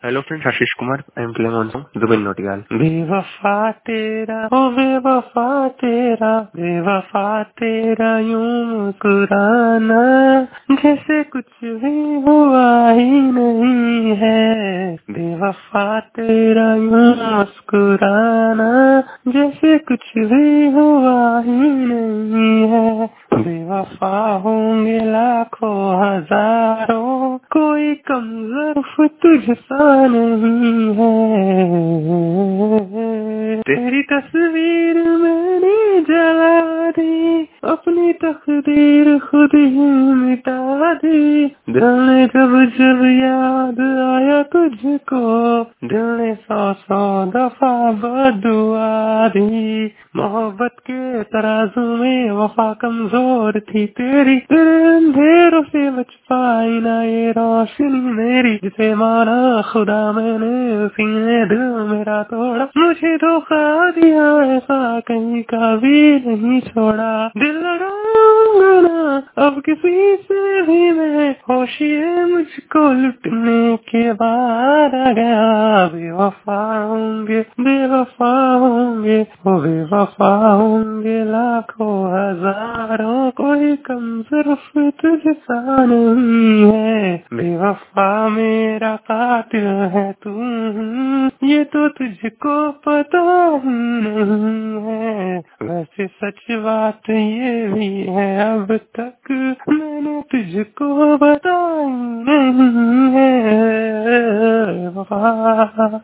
Hello friends, Ashish Kumar. I am playing on song Jubin Nautiyal. बेवफा तेरा ओ बेवफा तेरा, बेवफा तेरा यूं मुस्कुराना जैसे कुछ भी हुआ ही नहीं है। बेवफा तेरा यूं मुस्कुराना जैसे कुछ भी हुआ ही नहीं है। बेवफा होंगे लाखों हजारों, कोई कम ज़र्फ तुझसा नहीं है। तेरी तस्वीर मैंने जला दी, अपनी तकदीर खुद ही मिटा दी। दिल ने जब जब याद आया तुझको, दिल ने सौ सौ दफा बदुआ दी। मोहब्बत के तराजू में वफा कमजोर थी तेरी, तेरे अंधेरों से बच पाई ना ये रोशनी मेरी। जिसे माना खुदा मैंने, उसी ने दिल मेरा तोड़ा। मुझे धोखा दिया ऐसा कहीं का भी नहीं छोड़ा। दिल लगाऊंगा ना अब किसी से भी मैं, होशिए मुझको लुटने के बाद आ गया। बेवफा होंगे बेवफा होंगे, वो बेवफा होंगे लाखों हजारों, कोई कम सिर्फ तुझसा नहीं है। बेवफा मेरा कातिल है तू, ये तो तुझको पता ही नहीं है। वैसे सच बात ये भी है, अब तक मैंने तुझको बताई नहीं है। वफा